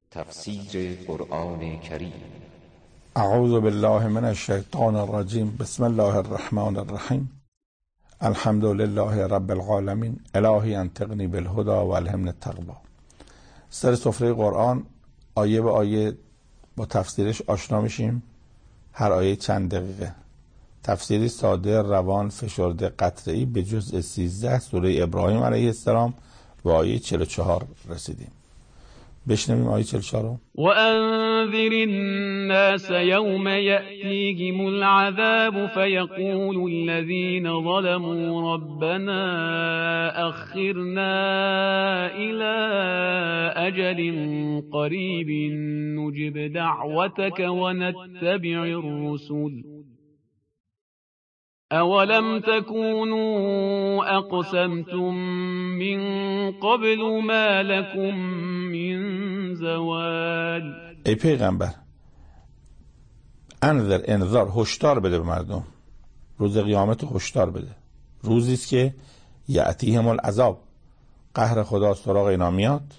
تفسیر قرآن کریم. اعوذ بالله من الشیطان الرجیم. بسم الله الرحمن الرحیم. الحمد لله رب العالمین. الهی انطقنی بالهدى و الهمنی التقوی. سر سفره قرآن آیه به آیه با تفسیرش آشنا میشیم. هر آیه چند دقیقه. تفسیری ساده، روان، فشرده، قطعی به جزء 13 سوره ابراهیم علیه السلام و آیه 44 رسیدیم. بشنویم آیه 44 رو. وأنذر الناس يوم يأتيهم العذاب فيقول الذين ظلموا ربنا أخرنا إلى أجل قريب نجب دعوتك ونتبع الرسل اولم تكونوا اقسمتم من قبل ما لكم من زوال. ای پیغمبر، انذار هشدار بده به مردم. روز قیامت هشدار بده. روزی است که یأتیهم العذاب، قهر خدا سراغ اینا میاد.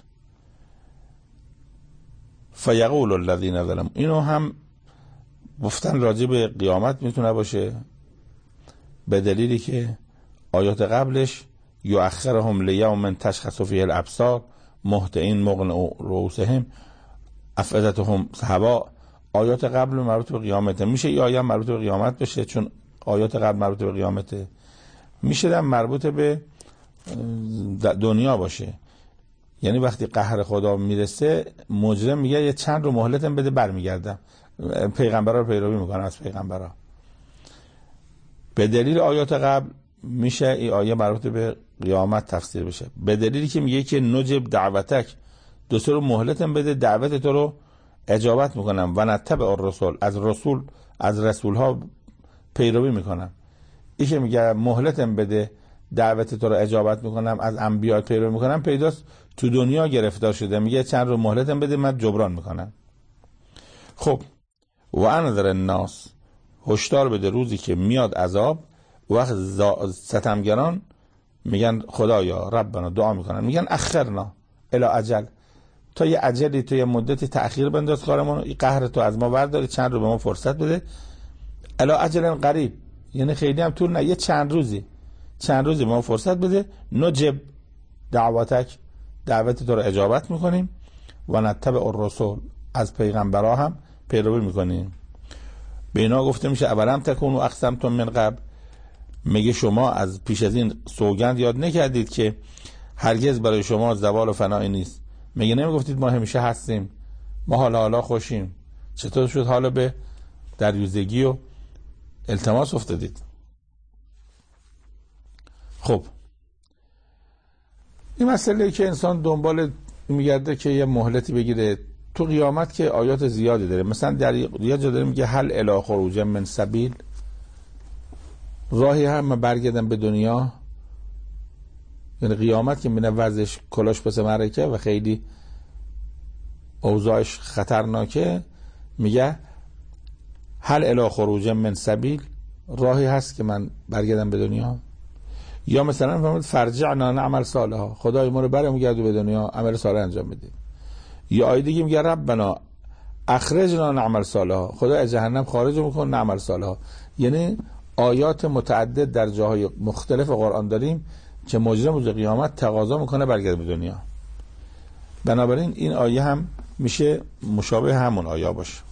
فیقول الذین ظلموا، اینو هم گفتن راجع به قیامت میتونه باشه به دلیلی که آیات قبلش یؤخرهم لیوم تشخص فیه الابصار مهطعین مقنعی رؤوسهم افئدتهم هواء. آیات قبل مربوط به قیامته، میشه این آیه مربوط به قیامت بشه چون آیات قبل مربوط به قیامته، میشه مربوط به دنیا باشه. یعنی وقتی قهر خدا میرسه مجرم میگه یه چند رو مهلتم بده برمیگردم. پیغمبرا رو پیروی میکنن از پیغمبرا. به دلیل آیات قبل میشه این آیه مربوط به قیامت تفسیر بشه. به دلیلی که میگه که نجب دعوتک، دو سه رو مهلتم بده دعوت تو رو اجابت میکنم. و نتبع الرسل، از رسول ها پیروی میکنم. این که میگه مهلتم بده دعوت تو رو اجابت میکنم، از انبیا پیروی میکنم، پیداست تو دنیا گرفتار شده. میگه چند رو مهلتم بده من جبران میکنم. خب و انذر الناس، هشدار بده روزی که میاد عذاب. وقت ستمگران میگن خدایا ربنا، دعا میکنن میگن اخرنا الی اجل، تا یه اجلی، تا یه مدتی تأخیر بنداز کارمون، این قهر تو از ما برداری، چند رو به ما فرصت بده. الی اجل قریب، یعنی خیلی هم طول نه، یه چند روزی به ما فرصت بده. نجب دعوتک، دعوت تو رو اجابت میکنیم. و نتبع الرسل، از پیغمبرها هم پیروی میکنیم. به اینا گفته میشه اولم تکونوا اقسمتم من قبل، میگه شما از پیش از این سوگند یاد نکردید که هرگز برای شما زوال و فنایی نیست. میگه نمیگفتید ما همیشه هستیم، ما حالا خوشیم. چطور شد حالا به دریوزگی و التماس افتادید؟ خب این مسئله که انسان دنبال میگرده که یه مهلتی بگیره تو قیامت، که آیات زیادی داره. مثلا در یه جا داره میگه هل الی خروج من سبیل، راهی هم برگردن به دنیا. یعنی قیامت که میبینه وضعش کلاش پس معرکه و خیلی اوضاعش خطرناکه، میگه هل الی خروج من سبیل، راهی هست که من برگردم به دنیا؟ یا مثلا فرمود فرجعنا نعمل صالحا، خدای ما رو برمیگردو به دنیا عمل صالح انجام بدیم. یا آیه دیگه میگه ربنا اخرجنا نعمل صالحا، خدا از جهنم خارج میکن نعمل صالحا. یعنی آیات متعدد در جاهای مختلف قرآن داریم که مجرم روز قیامت تقاضا میکنه برگرده به دنیا. بنابراین این آیه هم میشه مشابه همون آیه باشه.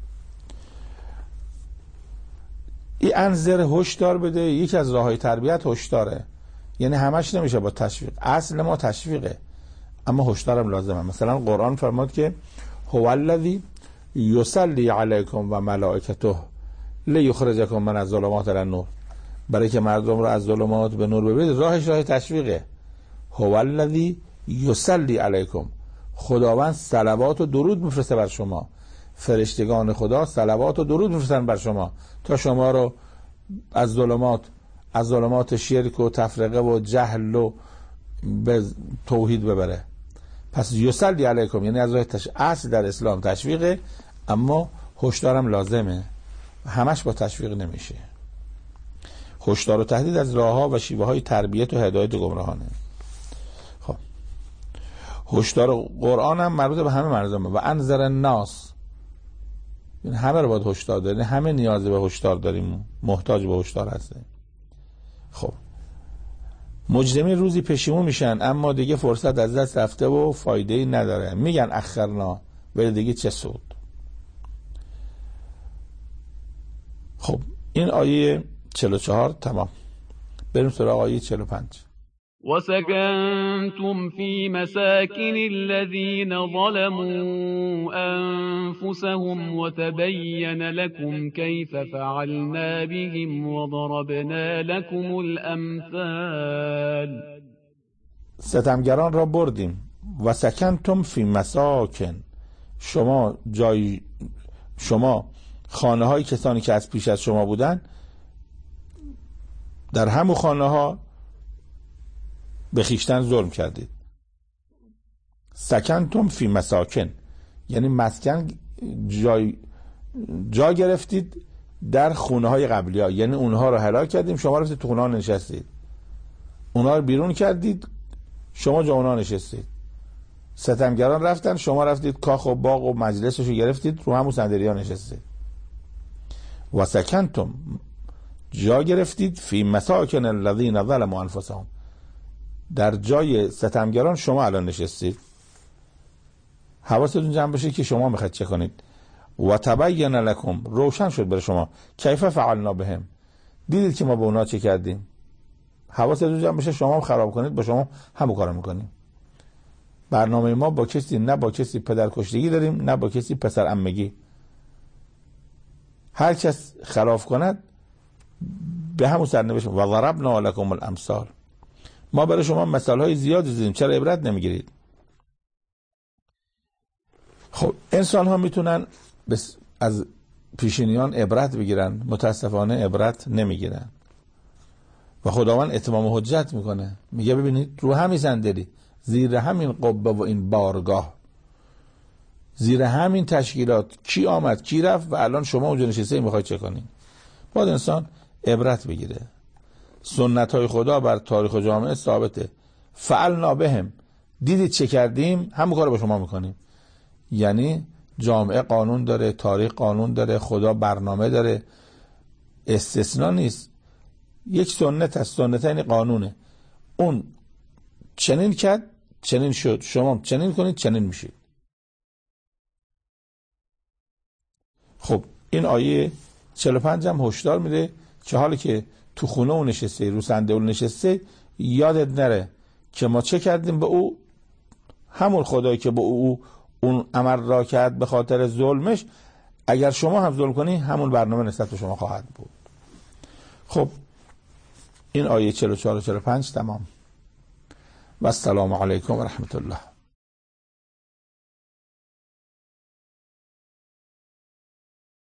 این انذر هشدار بده، یکی از راههای تربیت هشداره. یعنی همش نمیشه با تشویق، اصل ما تشویقه اما هشدارم لازمه. مثلا قرآن فرمود که هو الذی یصلی علیکم و ملائکته لیخرجکم من الظلمات الی النور، برای که مردم رو از ظلمات به نور ببرید. راهش راه تشویقه. هو الذی یصلی علیکم، خداوند صلوات و درود میفرسته بر شما. فرشتگان خدا صلوات و درود میفرستن بر شما تا شما رو از ظلمات شرک و تفرقه و جهل و به توحید ببره. پس یصلی علیکم یعنی از راه اصل در اسلام تشویقه، اما هشدارم لازمه، همش با تشویق نمیشه. هشدار و تهدید از راهها و شیوه های تربیت و هدایت گمراهانه. خب هشدار قرآن هم مربوط به همه مردم و انذر الناس، این همه رو باید هشدار داریم، همه نیاز به هشدار داریم، محتاج به هشدار هستیم. خب مجرمین روزی پشیمون میشن اما دیگه فرصت از دست رفته و فایده ای نداره، میگن اخرنا، ولی دیگه چه سود. خب این آیه 44 تمام. بریم سراغ آیه 45. وسكنتم في مساكن الذين ظلموا أنفسهم وتبين لكم كيف فعلنا بهم وضربنا لكم الأمثال. ستمگران را بردیم. و سکنتم فی مساکن، شما خانه های کسانی که از پیش از شما بودن، در همون خانه ها به خویشتن ظلم کردید. سکنتم فی مساکن یعنی مسکن، جا گرفتید در خونه های قبلی ها، یعنی اونها رو هلاک کردیم، شما رفتید تو خونه ها نشستید، اونها رو بیرون کردید، شما جا اونها نشستید. ستمگران رفتن، شما رفتید کاخ و باغ و مجلسشو گرفتید، رو همون صندلی ها نشستید. و سکنتم جا گرفتید فی مساکن الذین ظلموا انفسهم، در جای ستمگران شما الان نشستید. حواستون جمع بشه که شما میخواید چه کنید. و تبین لکم، روشن شد برای شما، کیف فعلنا بهم، دیدید که ما به اونا چه کردیم. حواستون جمع بشه شما خراب کنید، با شما همون کارو میکنیم. برنامه ما با کسی، نه با کسی پدرکشتگی داریم، نه با کسی پسر عمگی. هر کس خلاف کند به همون سرنوشت. و ضربنا لکم الامثال، ما برای شما مثال های زیاد زدیم، چرا عبرت نمیگیرید؟ خب انسان ها میتونن از پیشینیان عبرت بگیرن، متاسفانه عبرت نمیگیرن و خداوند اتمام حجت میکنه، میگه ببینید رو همین صندلی، زیر همین قبه و این بارگاه، زیر همین تشکیلات کی آمد کی رفت و الان شما اونجا نشسته میخواید چه کنید؟ باید انسان عبرت بگیره. سنت های خدا بر تاریخ و جامعه ثابته. فعلنا بهم، دیدید چه کردیم، همون کار با شما میکنیم. یعنی جامعه قانون داره، تاریخ قانون داره، خدا برنامه داره، استثناء نیست. یک سنت از سنت این قانونه، اون چنین کرد چنین شد، شما چنین کنید چنین میشید. خب این آیه 45 هم هشدار میده که حالی که تو خونه اون نشسته، رو صندلی نشسته، یادت نره که ما چه کردیم به او، همون خدایی که به او اون امر را کرد به خاطر ظلمش، اگر شما هم ظلم کنی همون برنامه نسبت به شما خواهد بود. خب این آیه 44 و 45 تمام. و السلام علیکم و رحمت الله.